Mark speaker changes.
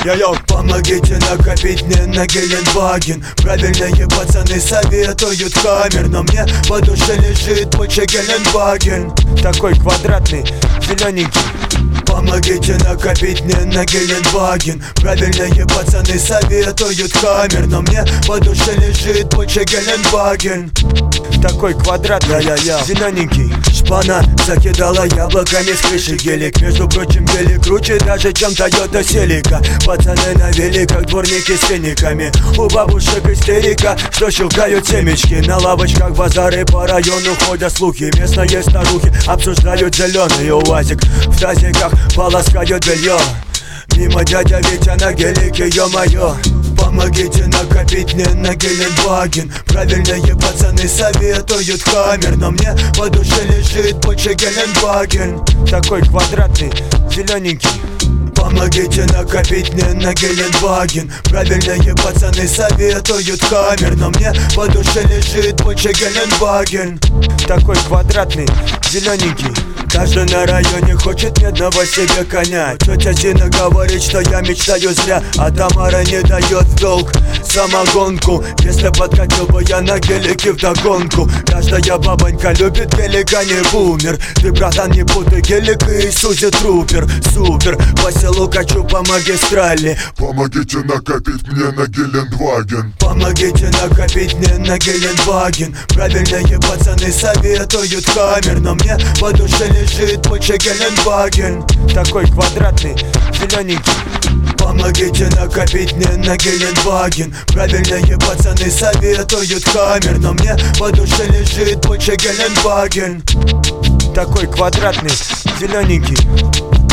Speaker 1: Йо-йо, помогите накопить мне на Гелендваген. Правильные пацаны советуют Хаммер, но мне по душе лежит Porsche Гелендваген.
Speaker 2: Такой квадратный, зелененький.
Speaker 1: Помогите накопить мне на Гелендваген. Правильные пацаны советуют Хаммер, но мне по душе лежит Porsche Гелендваген.
Speaker 2: Такой квадратный, зелененький.
Speaker 1: Шпана закидала яблоками с крыши гелик. Между прочим, гелик круче даже, чем Toyota Celica. Пацаны навели, как дворники с фениками. У бабушек истерика, что щелкают семечки. На лавочках базары по району ходят слухи. Местные старухи обсуждают зеленый УАЗик. В тазиках полоскают белье. Мимо дядя Витя на гелике, ё-моё. Помогите накопить мне на Гелендваген. Правильные пацаны советуют Хаммер, но мне по душе лежит Porsche Гелендваген.
Speaker 2: Такой квадратный, зелененький.
Speaker 1: Помогите накопить мне на Гелендваген. Правильные пацаны советуют Хаммер, но мне по душе лежит Porsche Гелендваген.
Speaker 2: Такой квадратный, зелененький.
Speaker 1: Каждый на районе хочет медного себе коня. Тетя Зина говорит, что я мечтаю зря, а Тамара не дает в долг самогонку. Если подкатил бы я на гелике вдогонку. Каждая бабонька любит гелика, не бумер. Ты, братан, не путай гелик и Исузи Трупер. Супер, по селу качу по магистрали.
Speaker 3: Помогите накопить мне на Гелендваген.
Speaker 1: Помогите накопить мне на Гелендваген. Правильные пацаны советуют Хаммер, но мне по душе лежит Porsche Гелендваген.
Speaker 2: Такой квадратный, зелененький.
Speaker 1: Помогите накопить мне на Гелендваген. Правильные пацаны советуют Хаммер, но мне по душе лежит Porsche Гелендваген.
Speaker 2: Такой квадратный, зелененький.